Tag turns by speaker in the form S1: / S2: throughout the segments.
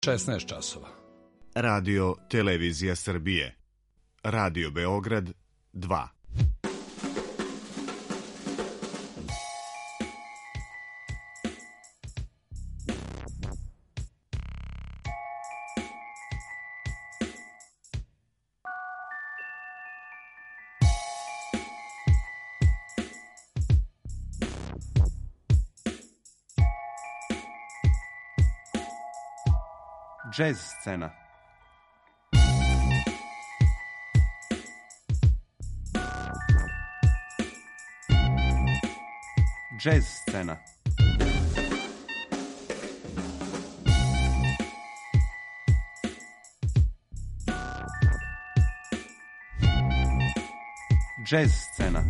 S1: 16 časova.
S2: Radio Televizija Srbije. Radio Beograd 2.
S3: Jazz scena. Jazz scena. Jazz scena.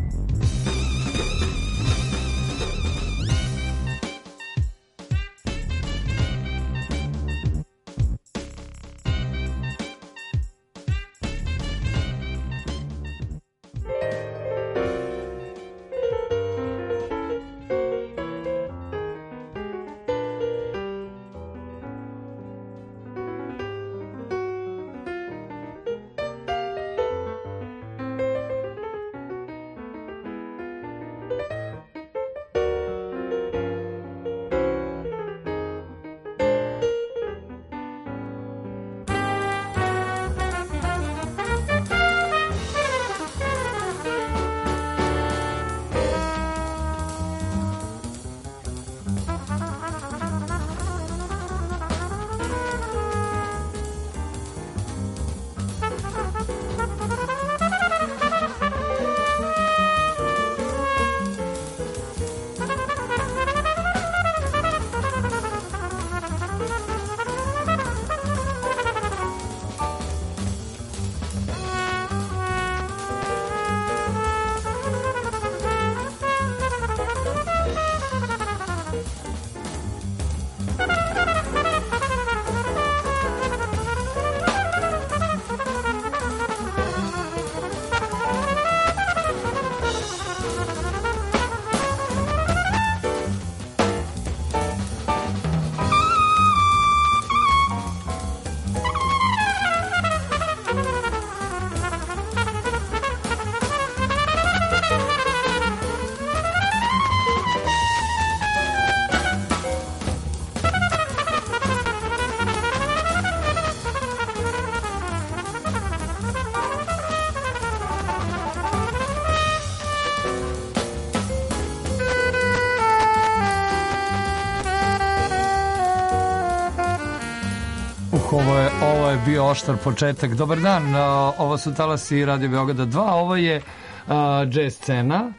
S4: Ovo je bio oštar početak. Dobar dan, ovo su talasi Radio Beograda 2, ovo je jazz scena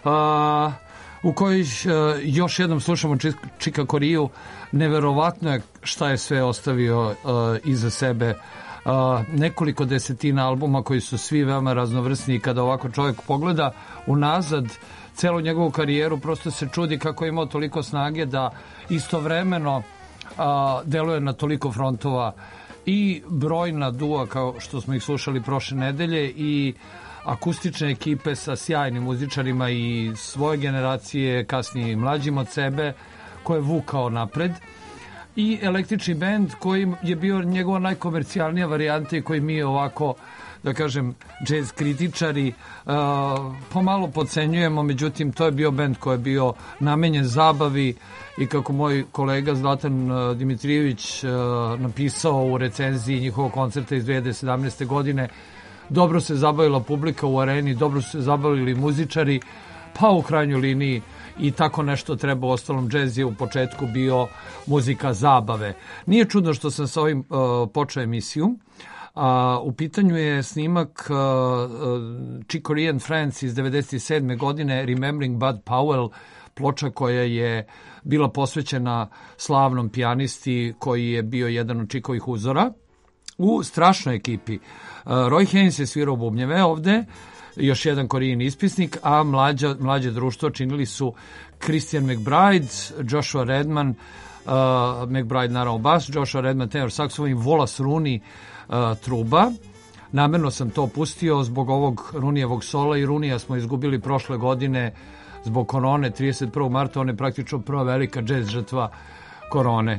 S4: u kojoj još jednom slušamo Čika Koriju. Neverovatno je šta je sve ostavio iza sebe. Nekoliko desetina albuma koji su svi veoma raznovrsni i kada ovako čovjek pogleda unazad celu njegovu karijeru, prosto se čudi kako je imao toliko snage da istovremeno deluje na toliko frontova i brojna dua kao što smo ih slušali prošle nedelje i akustične ekipe sa sjajnim muzičarima i svoje generacije, kasnije i mlađim od sebe, koje je vukao napred, i električni bend koji je bio njegova najkomercijalnija varijanta i koji mi ovako, da kažem, jazz kritičari pomalo podcenjujemo. Međutim, to je bio bend koji je bio namenjen zabavi i kako moj kolega Zlatan Dimitrijević napisao u recenziji njihovog koncerta iz 2017. godine, dobro se zabavila publika u areni, dobro su se zabavili muzičari, pa u krajnjoj liniji i tako nešto treba. Ostalom, džez je u početku bio muzika zabave. Nije čudno što sam sa ovim počeo emisiju. U pitanju je snimak Chick Corea and Friends iz 1997. godine, Remembering Bud Powell, ploča koja je bila posvećena slavnom pijanisti koji je bio jedan od Čickovih uzora u strašnoj ekipi. Roy Haynes je svirao bubnjeve ovde, još jedan Korijin ispisnik, a mlađe društvo činili su Christian McBride, Joshua Redman, McBride naravno bas, Joshua Redman tenor saksofon i Wallace Rooney truba. Namerno sam to pustio zbog ovog Runijevog sola, i Runija smo izgubili prošle godine zbog korone, 31. marta, on je praktično prva velika džez žrtva korone.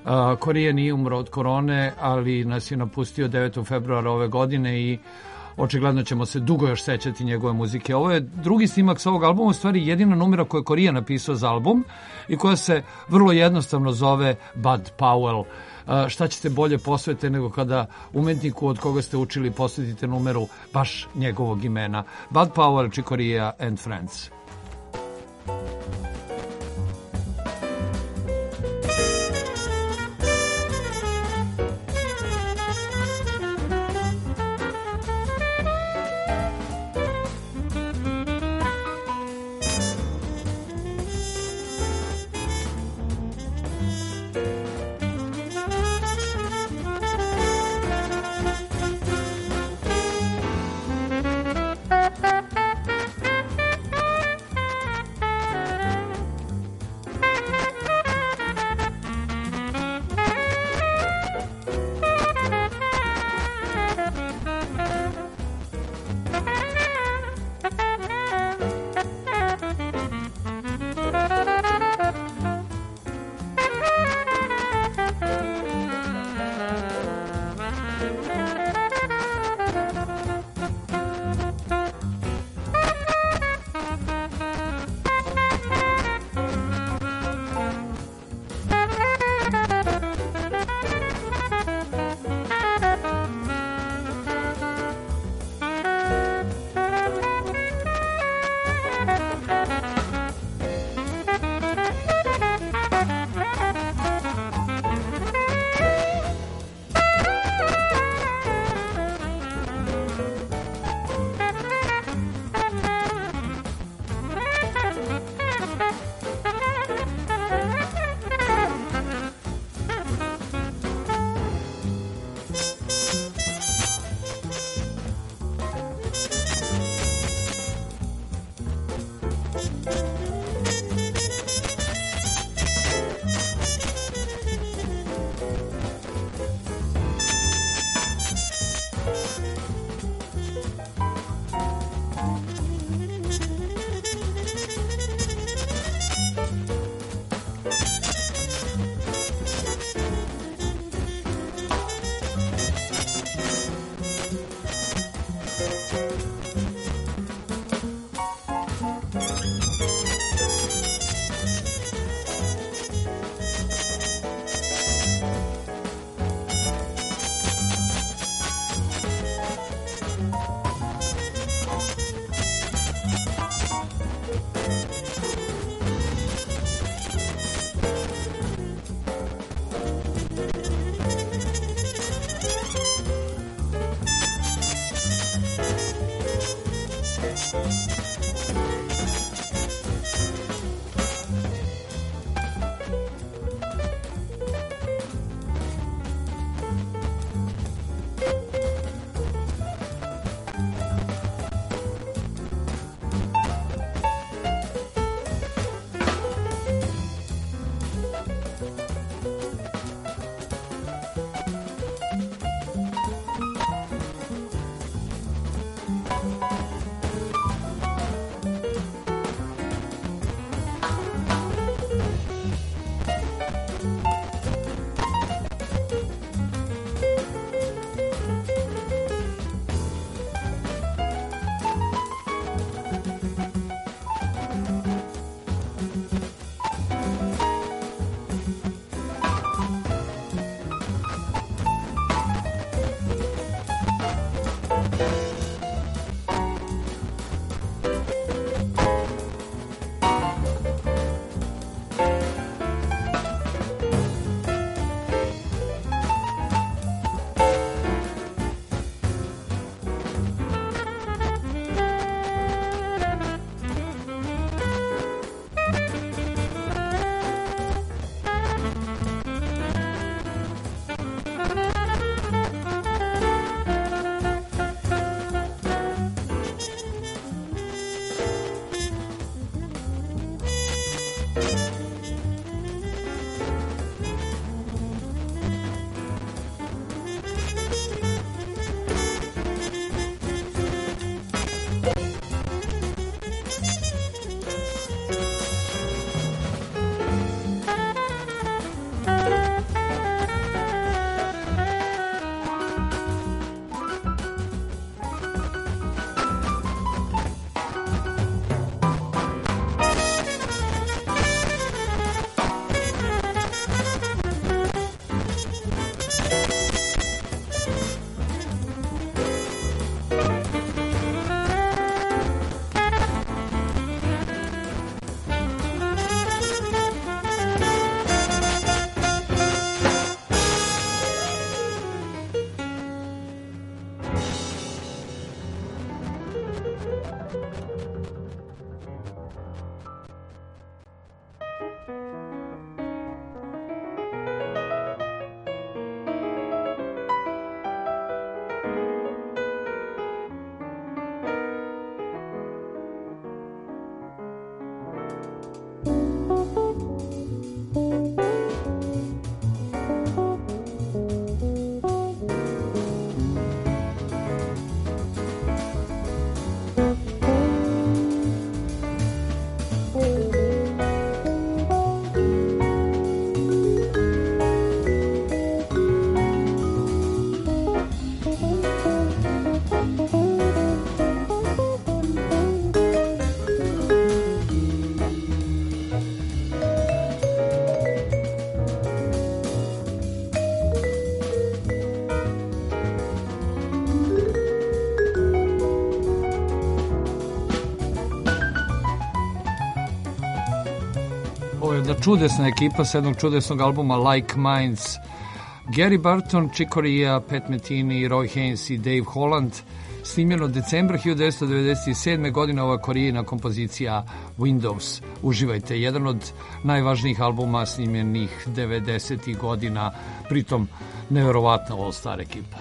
S4: Korija nije umro od korone, ali nas je napustio 9. februara ove godine i očigledno ćemo se dugo još sećati njegove muzike. Ovo je drugi snimak sa ovog albuma, u stvari jedina numera koju je Korija napisao za album i koja se vrlo jednostavno zove Bud Powell. Šta ćete bolje posvete nego kada umetniku od koga ste učili posvetite numeru baš njegovog imena. Bud Powell, Chicoria and Friends. čudesna ekipa sa jednog čudesnog albuma Like Minds. Gary Burton, Chick Corea, Pat Metheny, Roy Haynes i Dave Holland. Snimljeno decembra 1997. godine, ova korijina kompozicija Windows. Uživajte, jedan od najvažnijih albuma snimljenih 90. godina, pritom neverovatna all-star ekipa.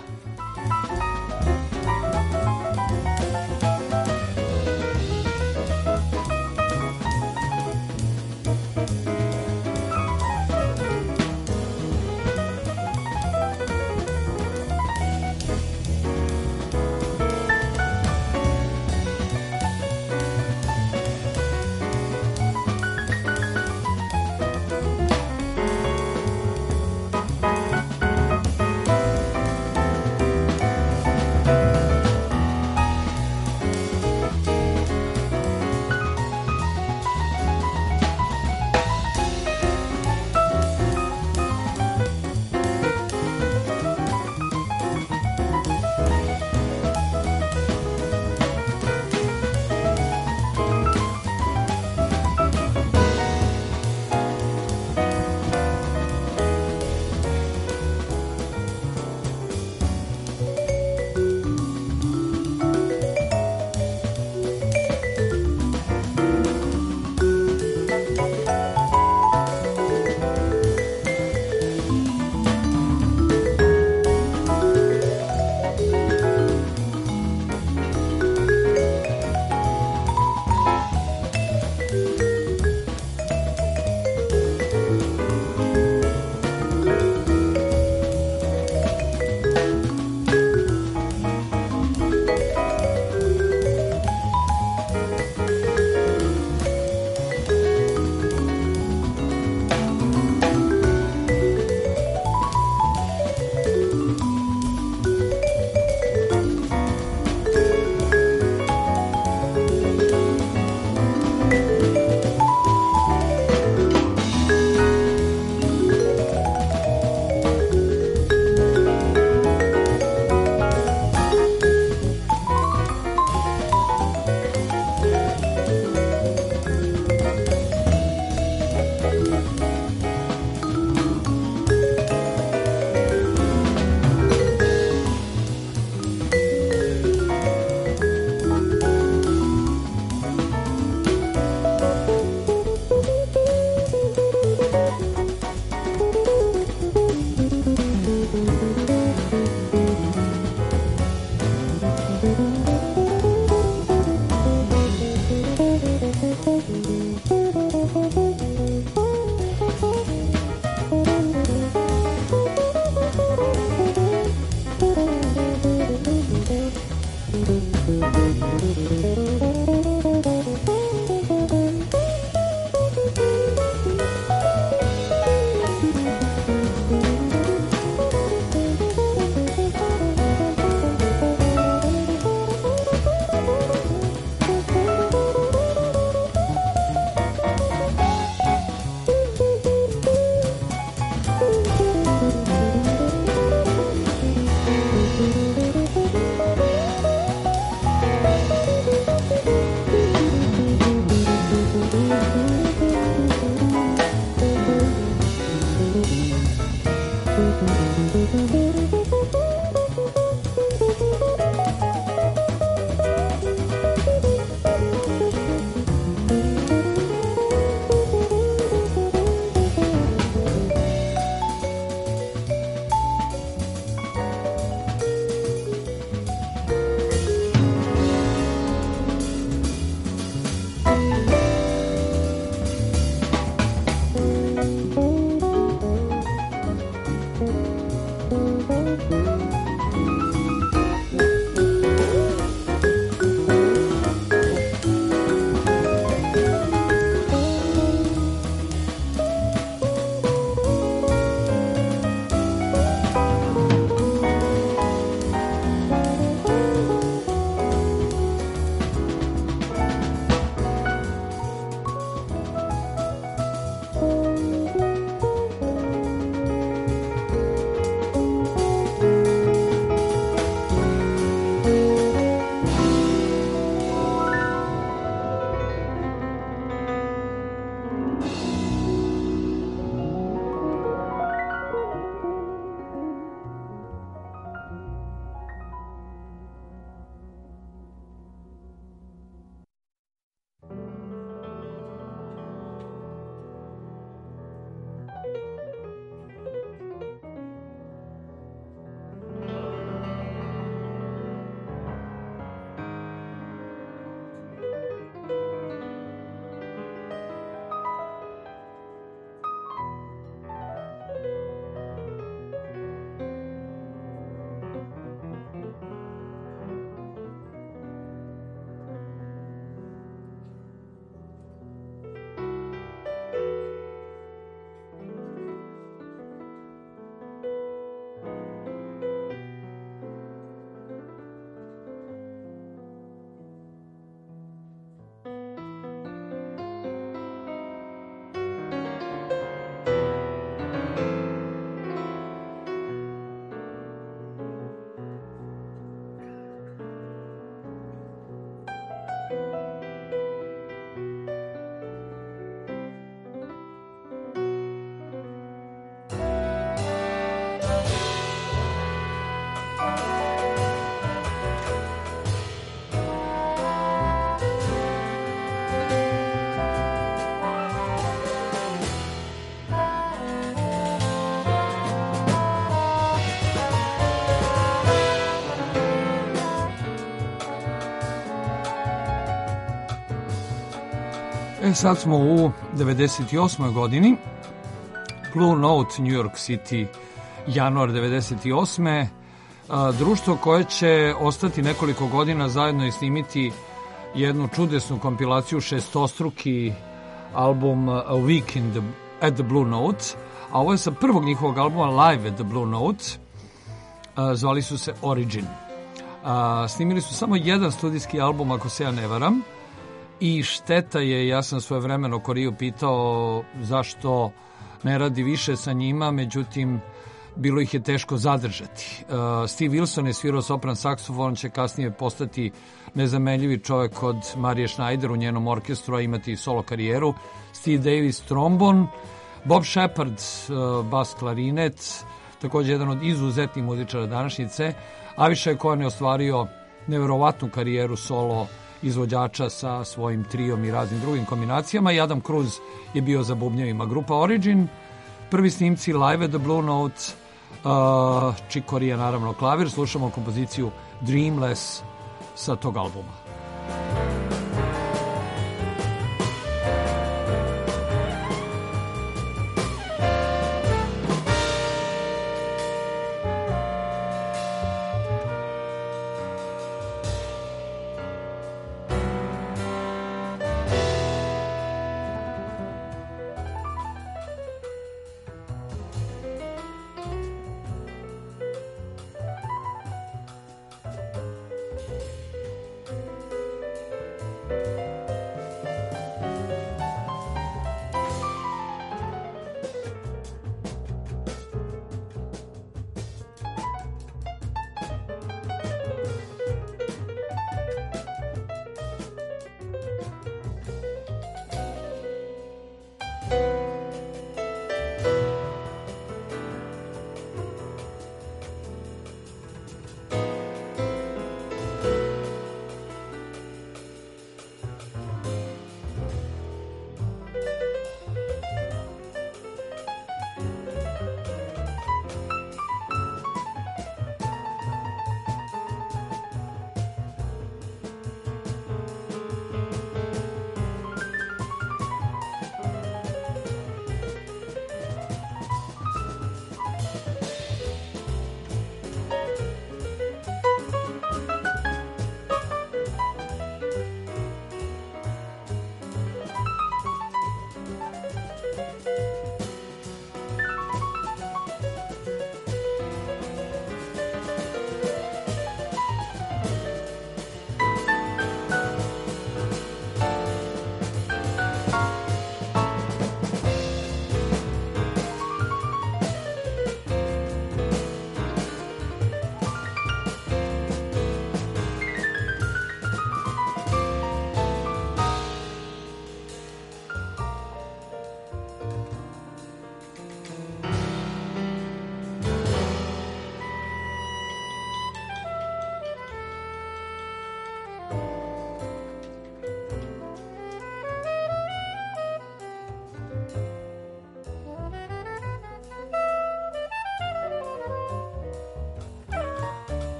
S4: sad smo u 98. godini. Blue Note, New York City, januar 98. Društvo koje će ostati nekoliko godina zajedno i snimiti jednu čudesnu kompilaciju, šestostruki album A Week at the Blue Note, a ovo je sa prvog njihovog albuma Live at the Blue Note. Zvali su se Origin. Snimili su samo jedan studijski album, ako se ja ne varam, i šteta je, ja sam svojevremeno Koriju pitao zašto ne radi više sa njima, međutim bilo ih je teško zadržati. Steve Wilson je svirao sopran saksofon, će kasnije postati nezamenljivi čovjek od Marije Schneider u njenom orkestru, a imati solo karijeru. Steve Davis trombon, Bob Shepard bas klarinet, također jedan od izuzetnih muzičara današnjice. Avishai Cohen je ostvario neverovatnu karijeru solo izvođača sa svojim trijom i raznim drugim kombinacijama, i Adam Cruz je bio za bubnjevima. Grupa Origin, prvi snimci Live at the Blue Note, Chick Corea naravno klavir, slušamo kompoziciju Dreamless sa tog albuma.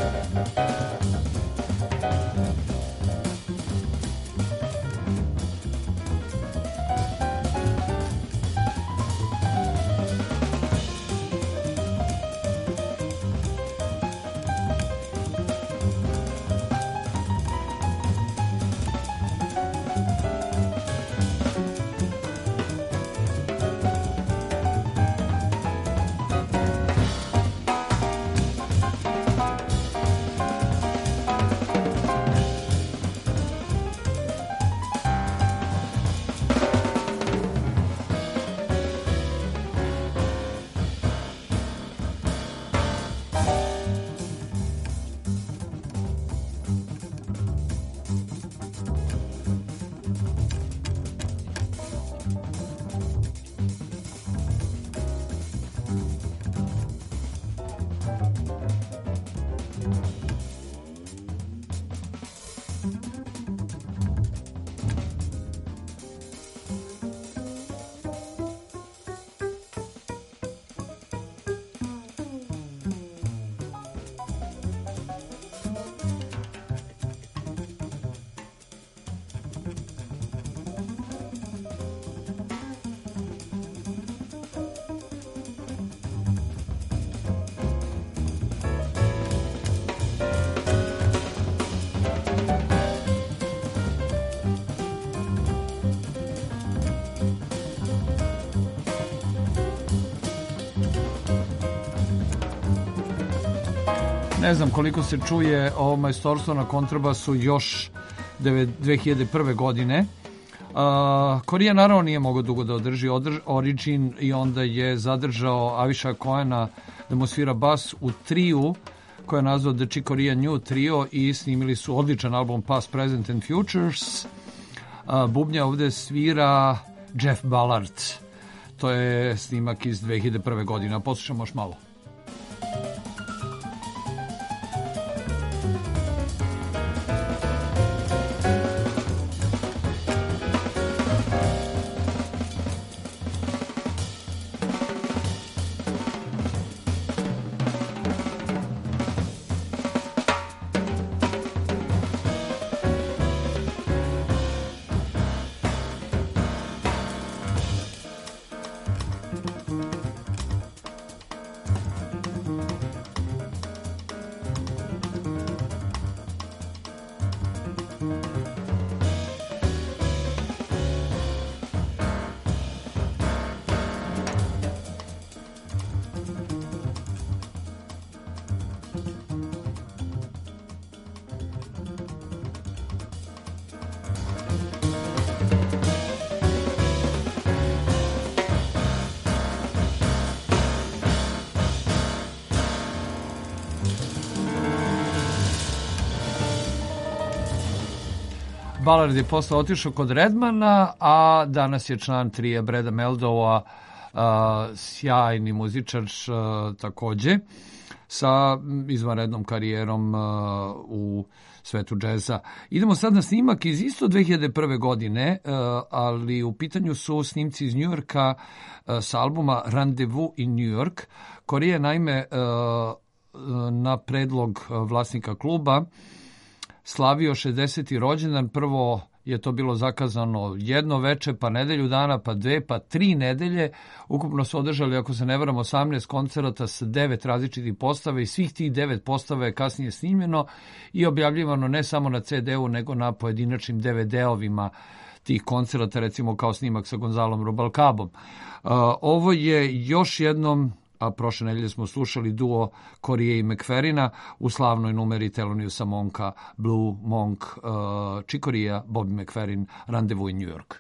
S4: Ne znam koliko se čuje ovo majstorstvo na kontrabasu još 2001. godine. Korija naravno nije mogao dugo da održi Origin i onda je zadržao Avisha Cohena da mu svira bas u triju koja je nazvao The Chick Corea New Trio i snimili su odličan album Past, Present and Futures. Bubnja ovde svira Jeff Ballard. To je snimak iz 2001. godine. Poslušamo još malo. Ballard je posle otišao kod Redmana, a danas je član trija Breda Meldowa, sjajni muzičar takođe, sa izvanrednom karijerom u svetu džeza. Idemo sad na snimak iz isto 2001. godine, ali u pitanju su snimci iz Njujorka sa albuma Rendezvous in New York. Korija je naime na predlog vlasnika kluba slavio 60. rođendan. Prvo je to bilo zakazano jedno veče, pa nedelju dana, pa 2, pa 3 nedelje. Ukupno su održali, ako se ne varam, 18 koncerata sa 9 različitih postava i svih tih 9 postava je kasnije snimljeno i objavljivano ne samo na CD-u, nego na pojedinačnim DVD-ovima tih koncerata, recimo kao snimak sa Gonzalom Rubalcabom. Ovo je još jednom, a prošle nedelje smo slušali duo Korije i McFerrina u slavnoj numeri Theloniousa Monka, Blue Monk, Chick Corea, Bobby McFerrin, Rendezvous in New York.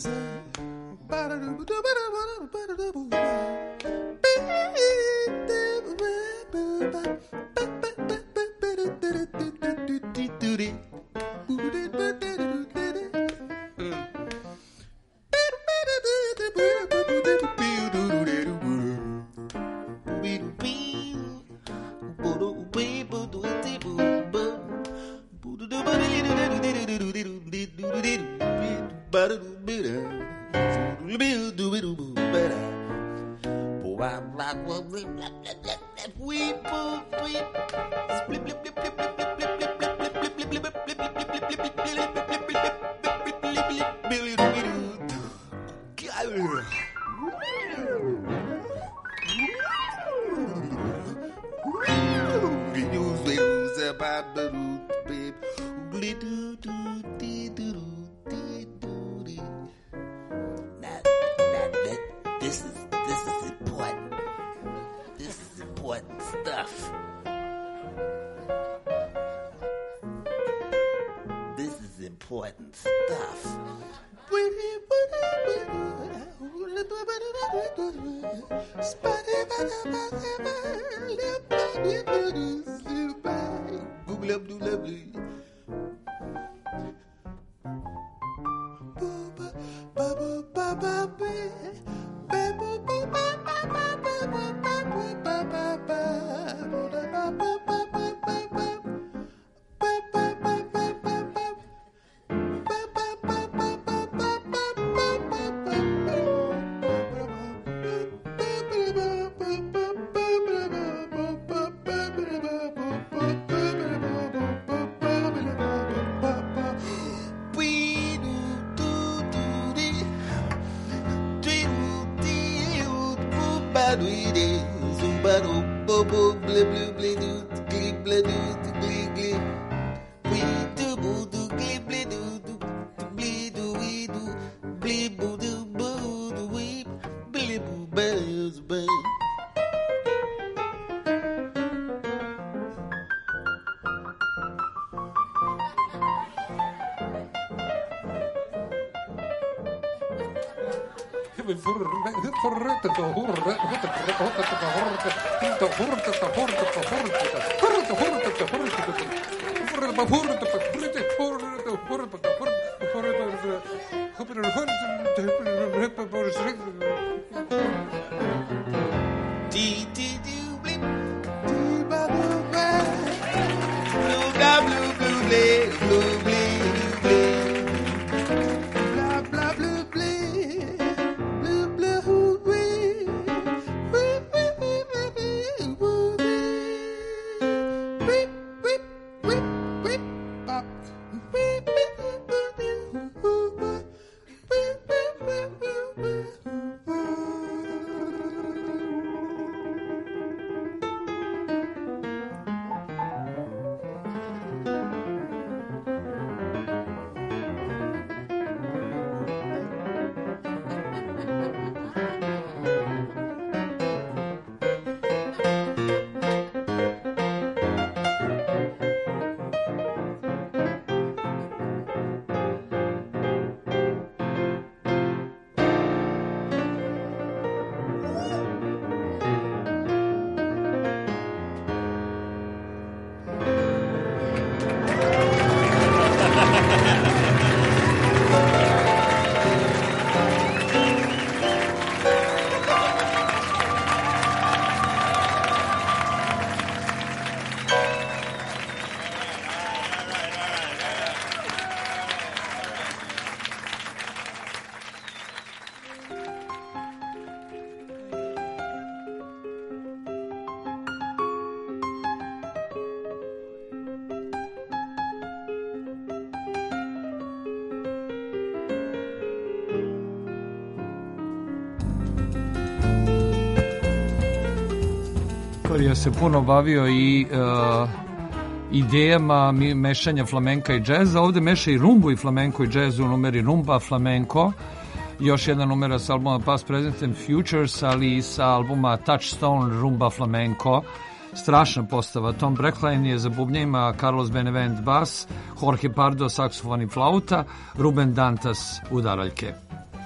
S4: Je se puno bavio i idejama mešanja flamenka i džeza. Ovde meša i rumbu i flamenko i džez u numeri Rumba Flamenko. Još jedna numera sa albuma Past, Present and Futures, ali i sa albuma Touchstone Rumba Flamenko. Strašna postava. Tom Breckline je za bubnjima, Carlos Benevent bas, Jorge Pardo saksofon i flauta, Ruben Dantas udaraljke.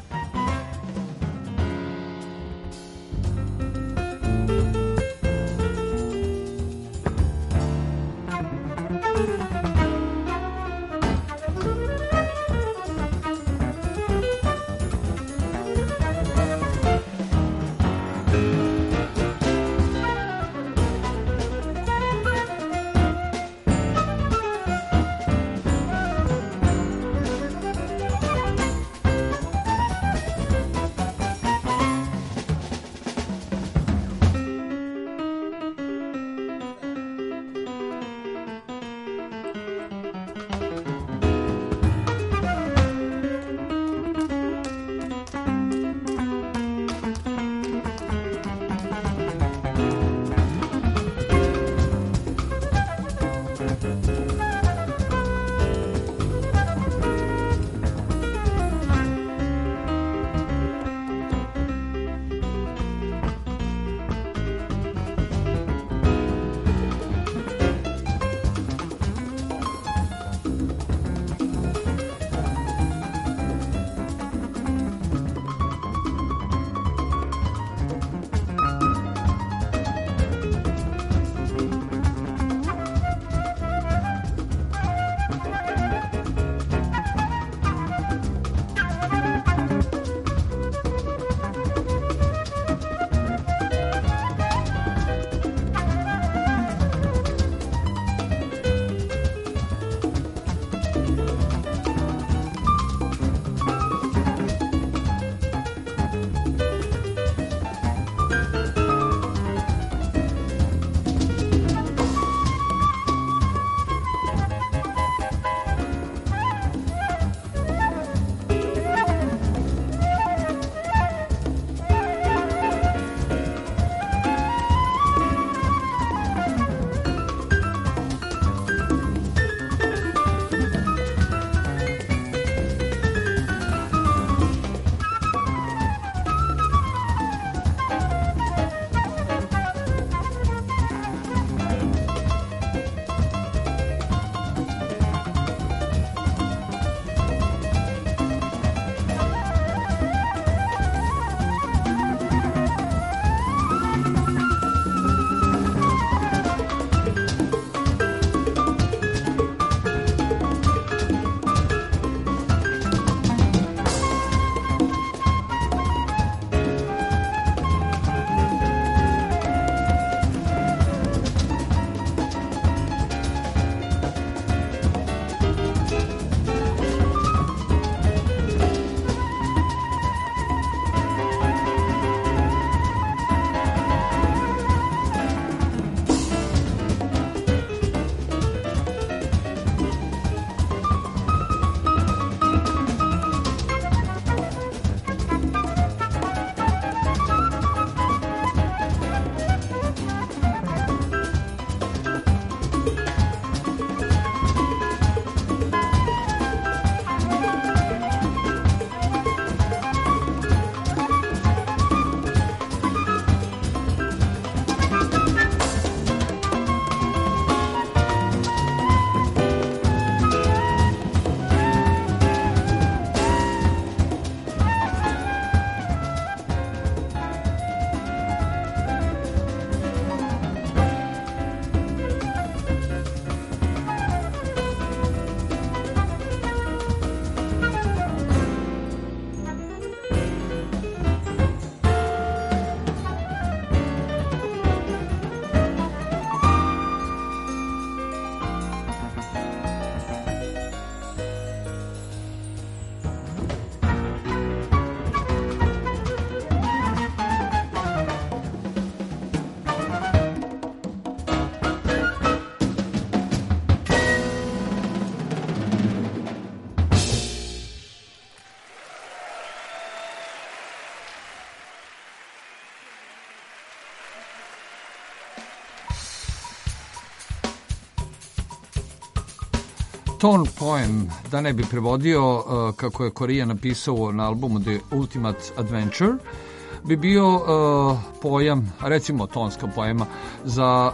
S4: Torn Poem, da ne bi prevodio kako je Korija napisao na albumu The Ultimate Adventure, bi bio pojam, recimo tonska poema, za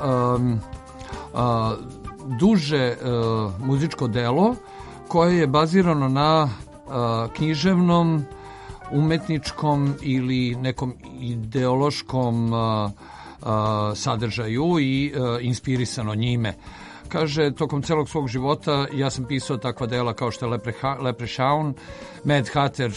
S4: duže muzičko delo koje je bazirano na književnom, umetničkom ili nekom ideološkom sadržaju i inspirisano njime. Kaže, tokom celog svog života ja sam pisao takva dela kao što je Leprechaun, Mad Hatter,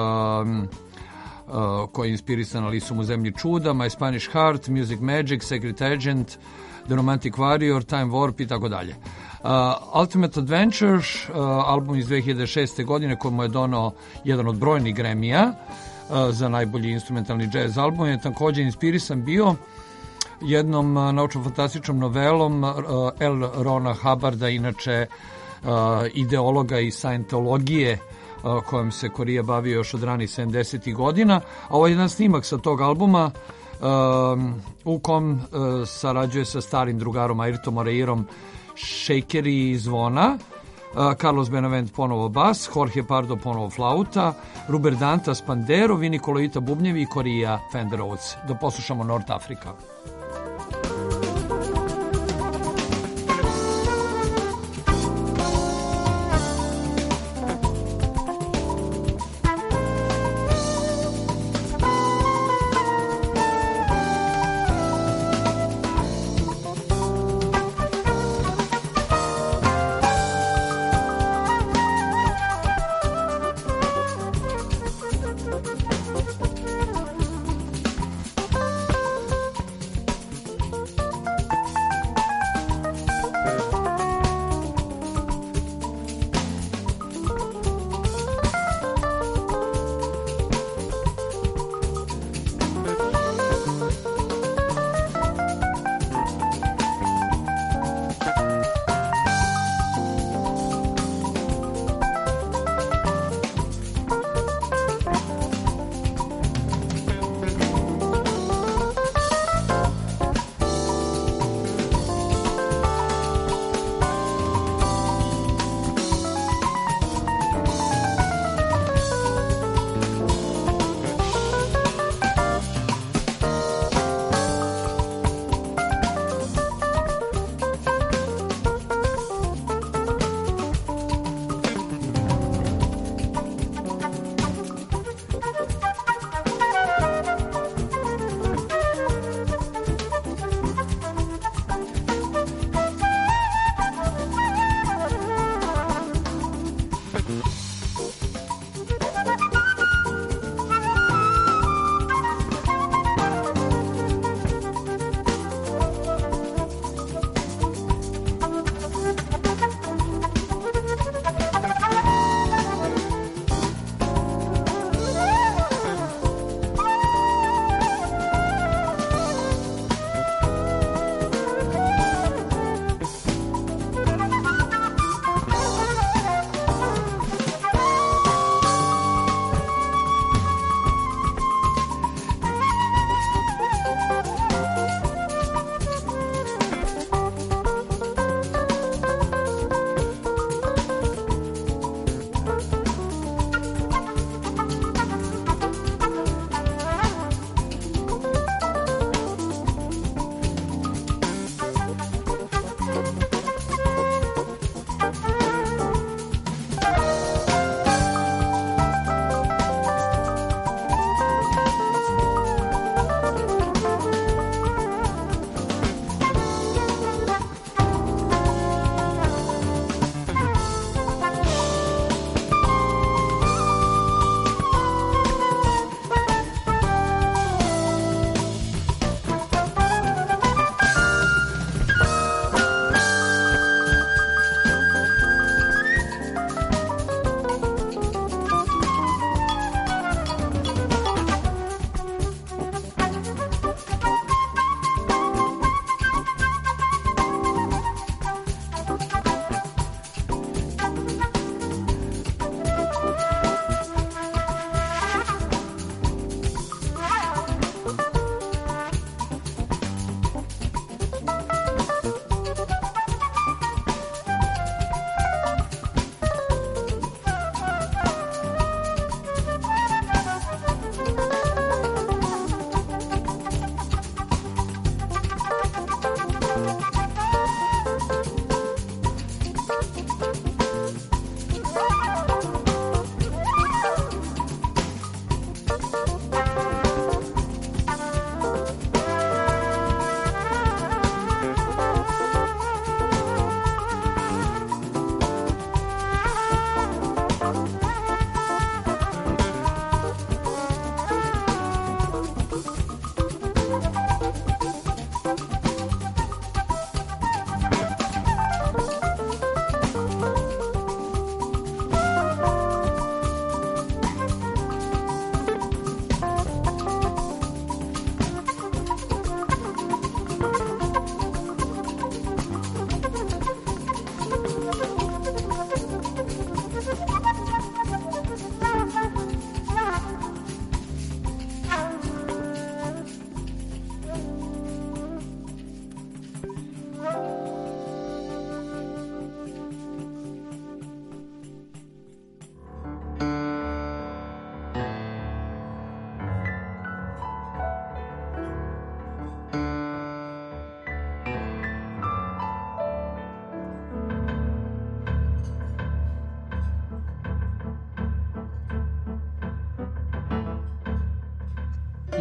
S4: koji je inspirisan Alisom u zemlji čuda, My Spanish Heart, Music Magic, Secret Agent, The Romantic Warrior, Time Warp i tako dalje. Ultimate Adventure, album iz 2006. godine koji mu je donao jedan od brojnih Grammy-a za najbolji instrumentalni jazz album, je također inspirisan bio jednom naučno-fantastičnom novelom L. Rona Hubbarda, inače ideologa i scientologije kojom se Korija bavio još od ranih 70. godina. A ovo je jedan snimak sa tog albuma u kom sarađuje sa starim drugarom Airtom Moreirom šejkeri i zvona, Carlos Benavent ponovo bas, Jorge Pardo ponovo flauta, Ruber Dantas pandero, Vini Colaiuta bubnjevi i Korija Fender Rhodes. Da poslušamo North Africa.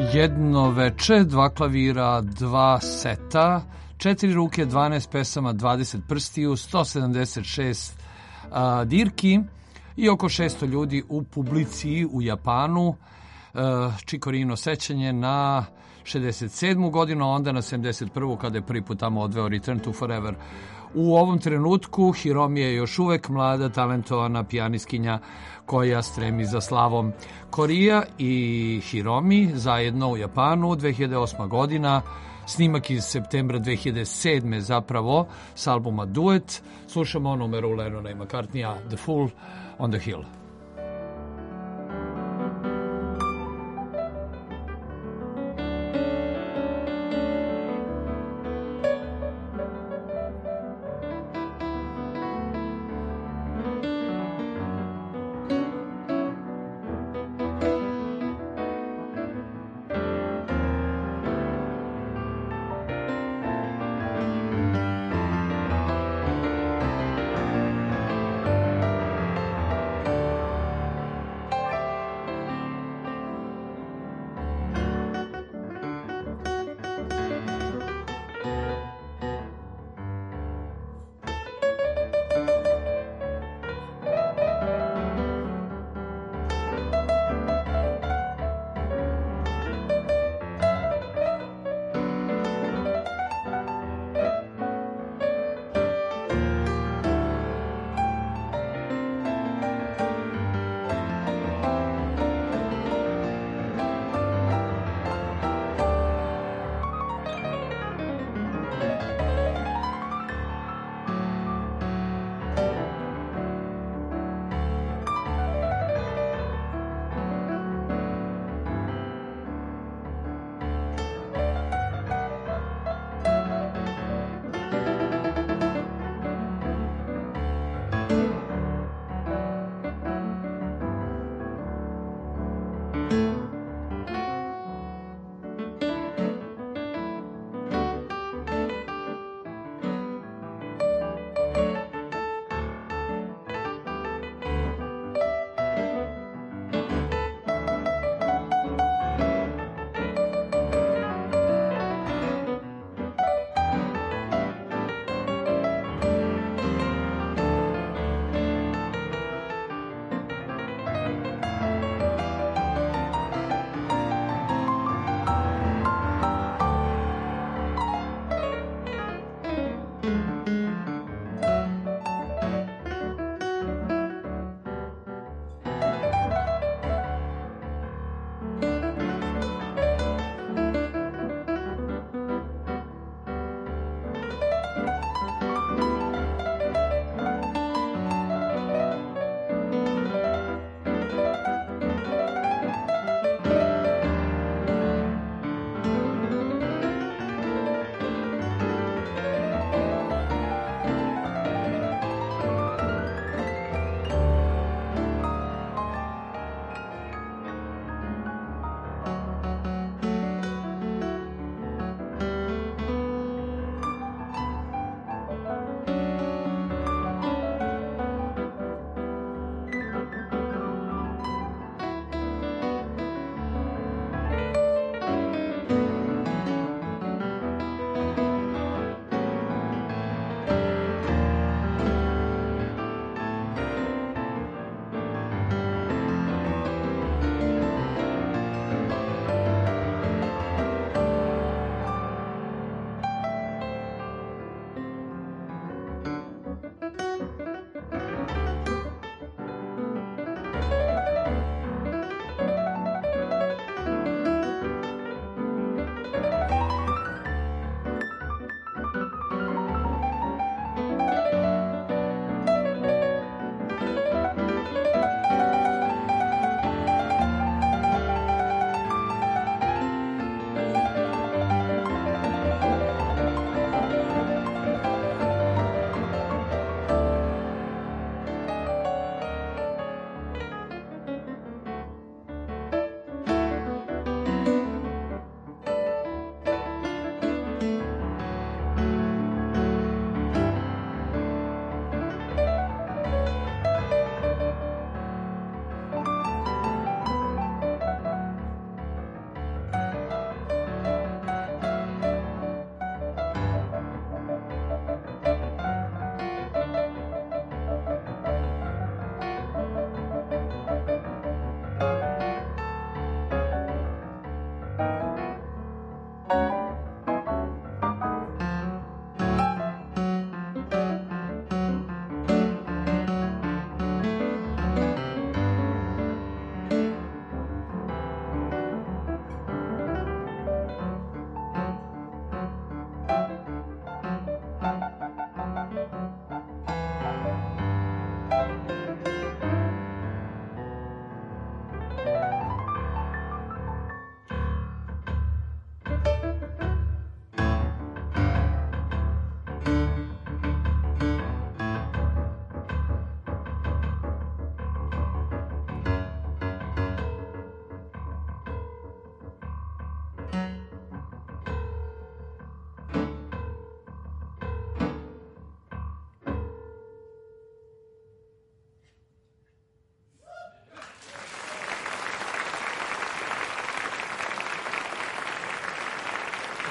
S4: jedno veče, 2 klavira, 2 seta, 4 ruke, 12 pesama, 20 prstiju, 176 dirki i oko 600 ljudi u publici u Japanu. Čikorino sećanje na 67. godinu, a onda na 71. kada je prvi put tamo odveo Return to Forever. U ovom trenutku Hiromi je još uvek mlada, talentovana pijanistkinja koja stremi za slavom. Korija i Hiromi zajedno u Japanu, 2008. godina, snimak iz septembra 2007. zapravo, s albuma Duet. Slušamo numeru Lennona i McCartneya, The Fool on the Hill.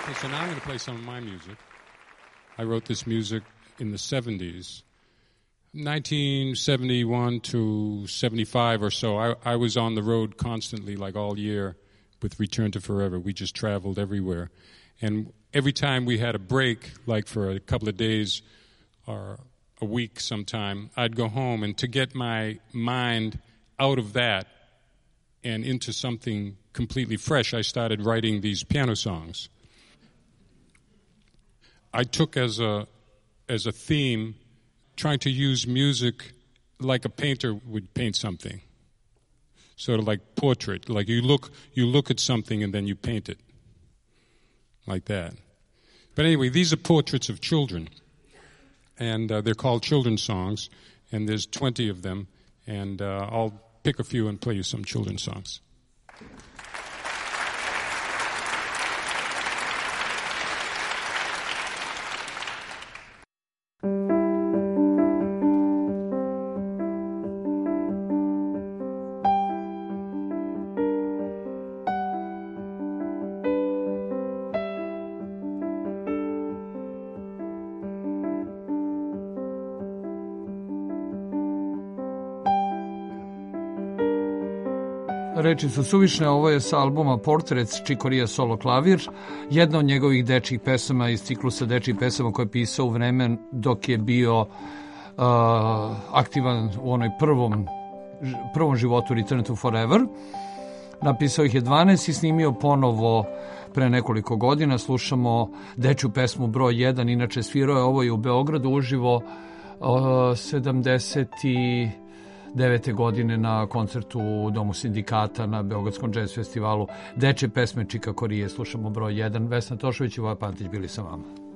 S1: Okay, so now I'm going to play some of my music. I wrote this music in the 70s. 1971 to 75 or so, I was on the road constantly, like all year, with Return to Forever. We just traveled everywhere. And every time we had a break, like for a couple of days or a week sometime, I'd go home. And to get my mind out of that and into something completely fresh, I started writing these piano songs. I took as a theme trying to use music like a painter would paint something, sort of like portrait. Like you look at something and then you paint it, like that. But anyway, these are portraits of children, and they're called children's songs, and there's 20 of them, and I'll pick a few and play you some children's songs.
S4: Reči su suvišne, ovo je sa albuma Portraits, Čikorija solo klavir, jedna od njegovih dečjih pesama iz ciklusa dečjih pesama koje je pisao u vreme dok je bio aktivan u onoj prvom životu Return to Forever. Napisao ih je 12 i snimio ponovo pre nekoliko godina. Slušamo dečju pesmu broj 1, inače svirao je ovo i u Beogradu uživo 79. godine na koncertu u Domu sindikata na Beogradskom jazz festivalu. Dečje pesme Čika Korije, slušamo broj 1. Vesna Tošović i Voja Pantić bili sa vama.